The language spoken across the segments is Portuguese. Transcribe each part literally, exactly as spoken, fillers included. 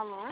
Alô?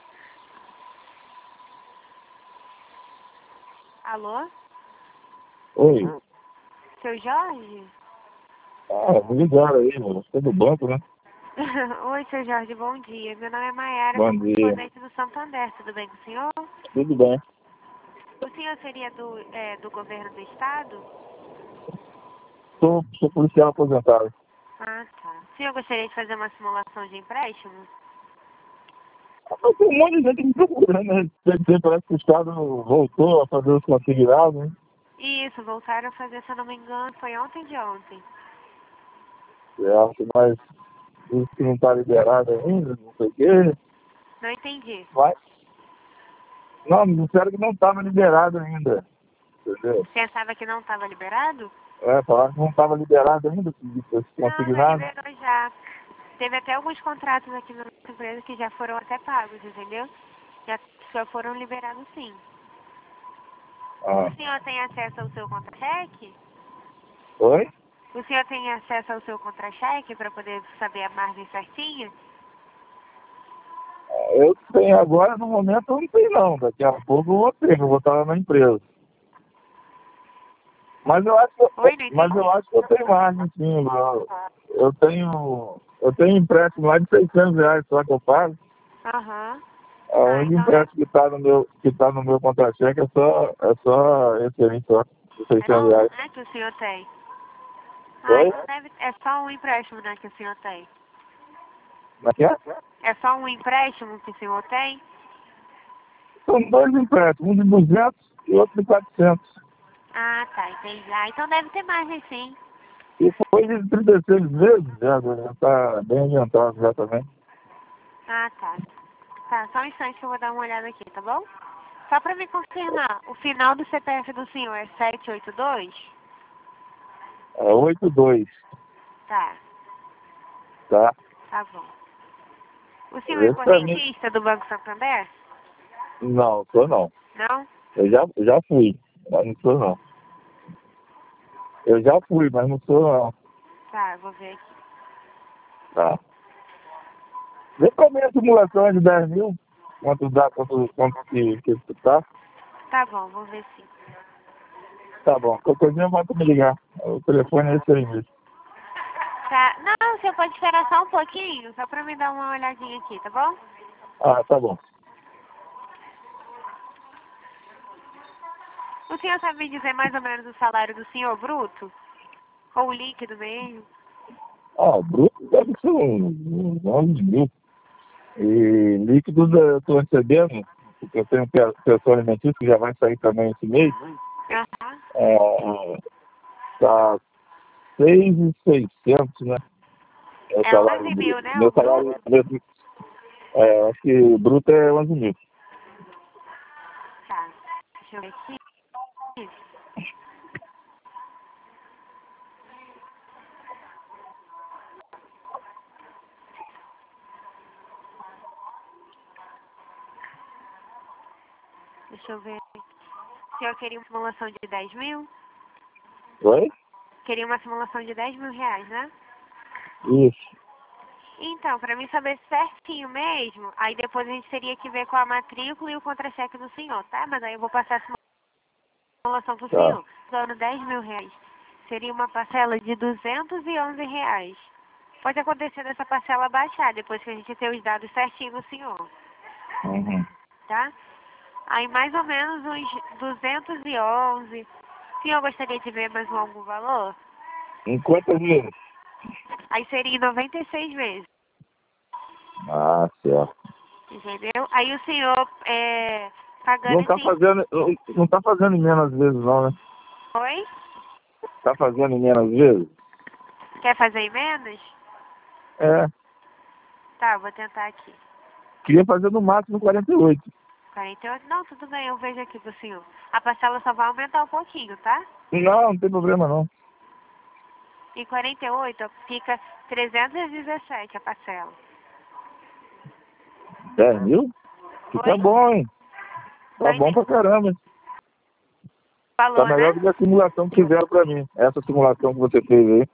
Alô? Oi. Seu Jorge? Ah, me ligaram aí, mano. Você é do banco, né? Oi, seu Jorge, bom dia. Meu nome é Maiara, Bom sou dia. correspondente do Santander, tudo bem com o senhor? Tudo bem. O senhor seria do, é, do governo do estado? Sou, sou policial aposentado. Ah, tá. O senhor gostaria de fazer uma simulação de empréstimo? Ah, tem um monte de gente me procurando, né? Tem- tem- Parece que o Estado voltou a fazer os consignados, né? Isso, voltaram a fazer, se eu não me engano, foi ontem de ontem. Eu acho, mas isso que não está liberado ainda, não sei o quê. Não entendi. Mas, não, me disseram que não estava liberado ainda. Entendeu? Pensava que não estava liberado? É, falaram que não estava liberado ainda esse Não, já consignado. liberou já. Teve até alguns contratos aqui na nossa empresa que já foram até pagos, entendeu? Já, já foram liberados sim. Ah. O senhor tem acesso ao seu contra-cheque? Oi? O senhor tem acesso ao seu contra-cheque para poder saber a margem certinha? Eu tenho agora, no momento, eu não tenho não. Daqui a pouco eu vou ter, que eu vou estar lá na empresa. Mas eu acho que eu, Oi, não mas entendi. eu acho que eu tenho margem, sim. Eu, eu tenho eu tenho empréstimo lá de seiscentos reais só que eu pago. Aham. A Ah, única então deve, empréstimo que está no meu, que tá no meu contra-cheque é só, é só esse aí, só, de é seiscentos só um, reais. né, que o senhor tem. Ah, Oi? então deve, é só um empréstimo, né, que o senhor tem. Como é que é? É só um empréstimo que o senhor tem? São dois empréstimos, um de duzentos e outro de quatrocentos. Ah, tá, entendi. Ah, então deve ter margem sim. E foi de trinta e seis vezes, já está bem adiantado já também. Ah, tá. Tá, só um instante que eu vou dar uma olhada aqui, tá bom? Só pra me confirmar, o final do C P F do senhor é sete oito dois? É oito dois, Tá, tá? tá bom. O senhor é Esse pra mim, correntista do Banco Santander? não, sou não. Não? Eu já, já fui, mas não sou não. Eu já fui, mas não sou não. Tá, eu vou ver aqui. Tá. Vê pra mim a simulação é de dez mil. Quanto dá, quanto, quanto que, que tu tá? Tá bom, vou ver sim. Tá bom. Qualquer coisinha volta me ligar. O telefone é esse aí mesmo. Tá, não, você pode esperar só um pouquinho, só pra me dar uma olhadinha aqui, tá bom? Ah, tá bom. O senhor sabe me dizer mais ou menos o salário do senhor bruto? Ou o líquido mesmo? Ah, bruto deve ser uns onze mil. E líquidos eu tô recebendo, porque eu tenho pe- pensão alimentícia que já vai sair também esse mês. Aham. É, tá seis mil e seiscentos, né? É o É salário onze bruto. mil, né, o Meu salário, bruto? meu, é, acho que o bruto é onze mil. Tá, deixa eu ver aqui. Deixa eu ver. O senhor queria uma simulação de dez mil? Oi? Queria uma simulação de dez mil reais, né? Isso. Então, pra mim saber certinho mesmo, aí depois a gente teria que ver com a matrícula e o contra-cheque do senhor, tá? Mas aí eu vou passar a simulação pro Tá. senhor. Dando dez mil reais. Seria uma parcela de duzentos e onze reais. Pode acontecer dessa parcela baixar depois que a gente ter os dados certinhos do senhor, Uhum. tá? Aí mais ou menos uns duzentos e onze. O senhor gostaria de ver mais algum valor? Em quantas vezes? Aí seria em noventa e seis vezes, Ah, certo. entendeu? Aí o senhor é, pagando Não tá esse... fazendo, não não tá fazendo em menos vezes não, né? Oi? Tá fazendo em menos vezes? Quer fazer em menos? É. Tá, vou tentar aqui. Queria fazer no máximo quarenta e oito. quarenta e oito? Não, tudo bem, eu vejo aqui pro senhor. A parcela só vai aumentar um pouquinho, tá? Não, não tem problema não. Em quarenta e oito fica trezentos e dezessete a parcela. dez mil? Fica Oi? bom, hein? Não Tá bom entendi. pra caramba. Tá Falou, melhor né? do que a simulação que fizeram pra mim. Essa simulação que você fez aí.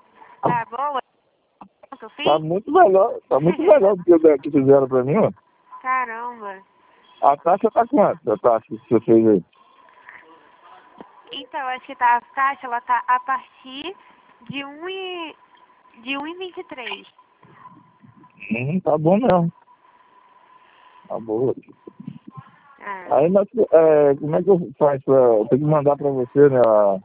Tá boa? Que eu Tá fiz? muito melhor. Tá muito melhor do que o da- que fizeram pra mim, ó. Caramba. A taxa tá quanto? A taxa que você fez aí? Então, acho que tá, a taxa, ela tá a partir de um e... de um e vinte e três. Hum, tá bom mesmo. Tá boa. É. Aí, mas, é, como é que eu faço? Pra, eu tenho que mandar pra você, né,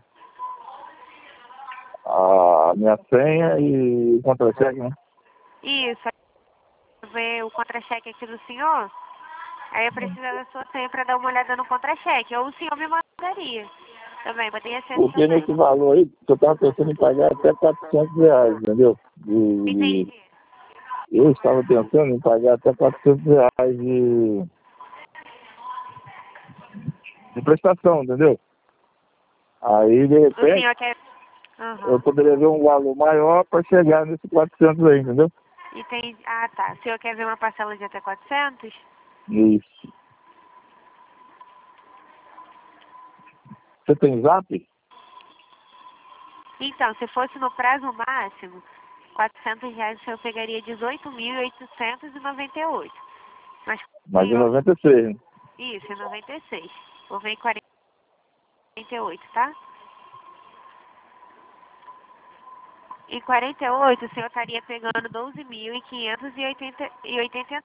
a, a minha senha e o contra-cheque, né? Isso. Eu ver o contra-cheque aqui do senhor. Aí eu preciso da sua senha pra dar uma olhada no contra-cheque. Ou o senhor me mandaria. Também, poderia ser assim Porque nesse também. valor aí, eu tava pensando em pagar até quatrocentos reais, entendeu? De, de- Entendi. eu estava pensando em pagar até quatrocentos reais de, de prestação, entendeu? Aí, de O repente, senhor quer... eu Aham. poderia ver um valor maior para chegar nesse quatrocentos aí, entendeu? Entendi. Ah, tá. O senhor quer ver uma parcela de até quatrocentos? Isso. Você tem zap? Então, se fosse no prazo máximo, quatrocentos reais o senhor pegaria dezoito mil oitocentos e noventa e oito. Mas o Mas em senhor... noventa e seis, né? Isso, é noventa e seis. Vou ver em quarenta e oito, tá? Em quarenta e oito, o senhor estaria pegando doze mil quinhentos e oitenta e oitenta.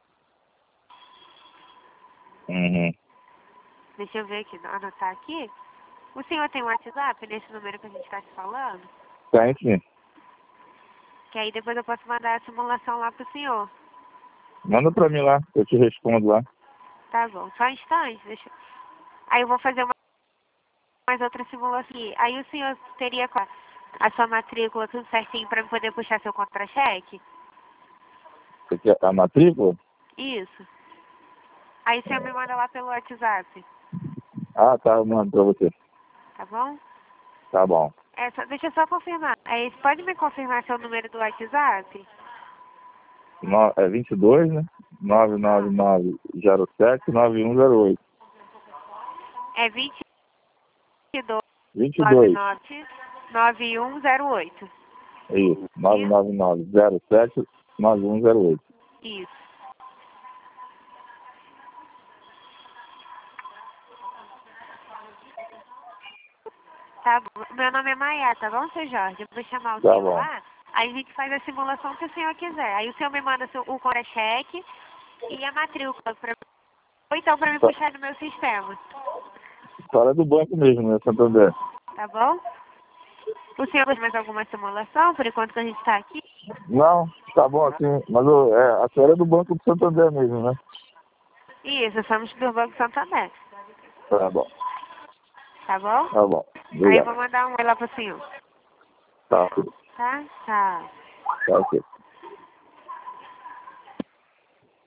Uhum. Deixa eu ver aqui, anotar aqui. O senhor tem um WhatsApp nesse número que a gente está te falando? Tem sim. Que aí depois eu posso mandar a simulação lá pro senhor. Manda pra mim lá, eu te respondo lá. Tá bom, só um instante, deixa eu... Aí eu vou fazer uma mais outra simulação aqui. Aí o senhor teria com a a sua matrícula tudo certinho para poder puxar seu contra-cheque? Você quer a matrícula? Isso. Aí o senhor me manda lá pelo WhatsApp, Ah, tá, eu mando pra você. tá bom? Tá bom. É, só, deixa eu só confirmar. É, pode me confirmar seu número do WhatsApp? No, é vinte e dois, né? nove nove Ah, nove zero sete nove um zero oito. é vinte e dois vinte e nove dois. nove nove um zero oito. Isso. nove Isso? nove nove zero sete nove um zero oito. Isso. Tá bom. Meu nome é Maia, tá bom, seu Jorge? Eu vou chamar o Tá senhor bom. lá. Aí a gente faz a simulação que o senhor quiser. Aí o senhor me manda seu, o contra-cheque e a matrícula. Pra, ou então pra me Tá. puxar no meu sistema. Fora do banco mesmo, né, Santander? Tá bom? O senhor faz mais alguma simulação por enquanto que a gente tá aqui? Não, tá bom assim. Mas ô, é, a senhora é do Banco do Santander mesmo, né? Isso, somos do Banco Santander. Tá bom. Tá bom? Tá bom. Aí eu Obrigado. vou mandar um oi lá pro senhor. Tá, Tá? Tá. tá ok.